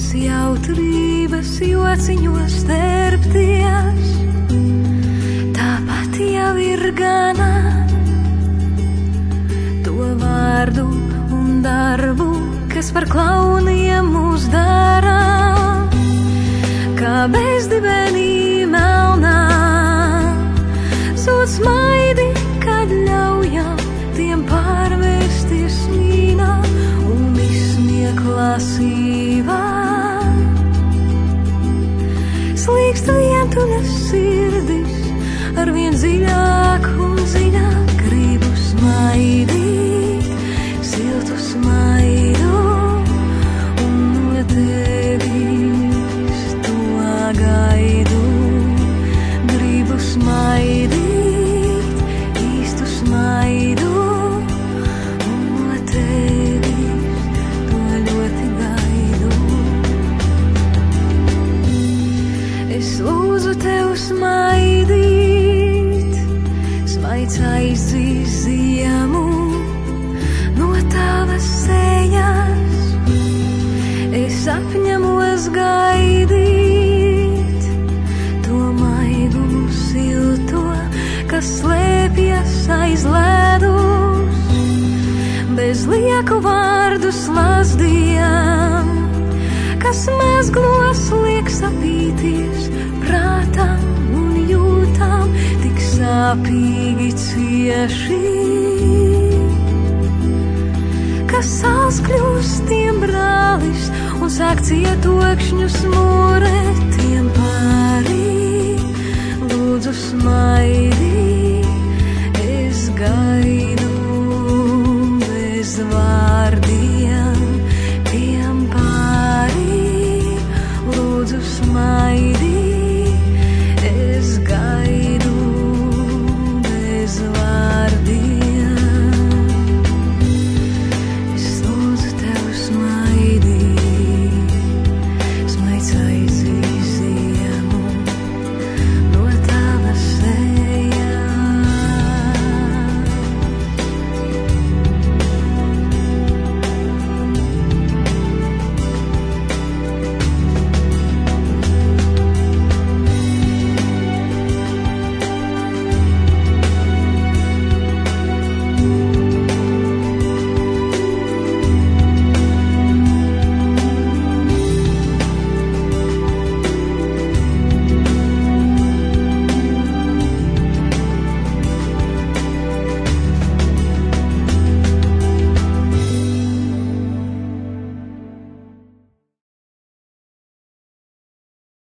jautrības jociņos terpties, tāpat jau ir gana to vārdu un darbu, kas par klauniem mūs dara, kā bezdibenī melnā, sūd smaidi, kad ļaujam tiem pārvērsties mīnā un izsmieklā sīvā. Slīkst vientuļas sirdis, arvien dziļāk un dziļāk gribu smaidīt, siltu smaidu un no tevis to gaidu. Gribu smaidīt, īstu smaidu un no tevis to ļoti gaidu. Es lūdzu tev smaidīt, smaids aizdzīs ziemu no tavas sejas. Es apņemos gaidīt to maigumu silto, kas slēpjas aiz ledus, bez lieku vārdu slazdiem, kas mezglos liek sapīties prātam un jūtām tik sāpīgi cieši, kas sāls kļūst tiem brālis un sāk cietokšņus mūrēt tiem pārī. Lūdzu smaidī, es gaidu bez vārdu.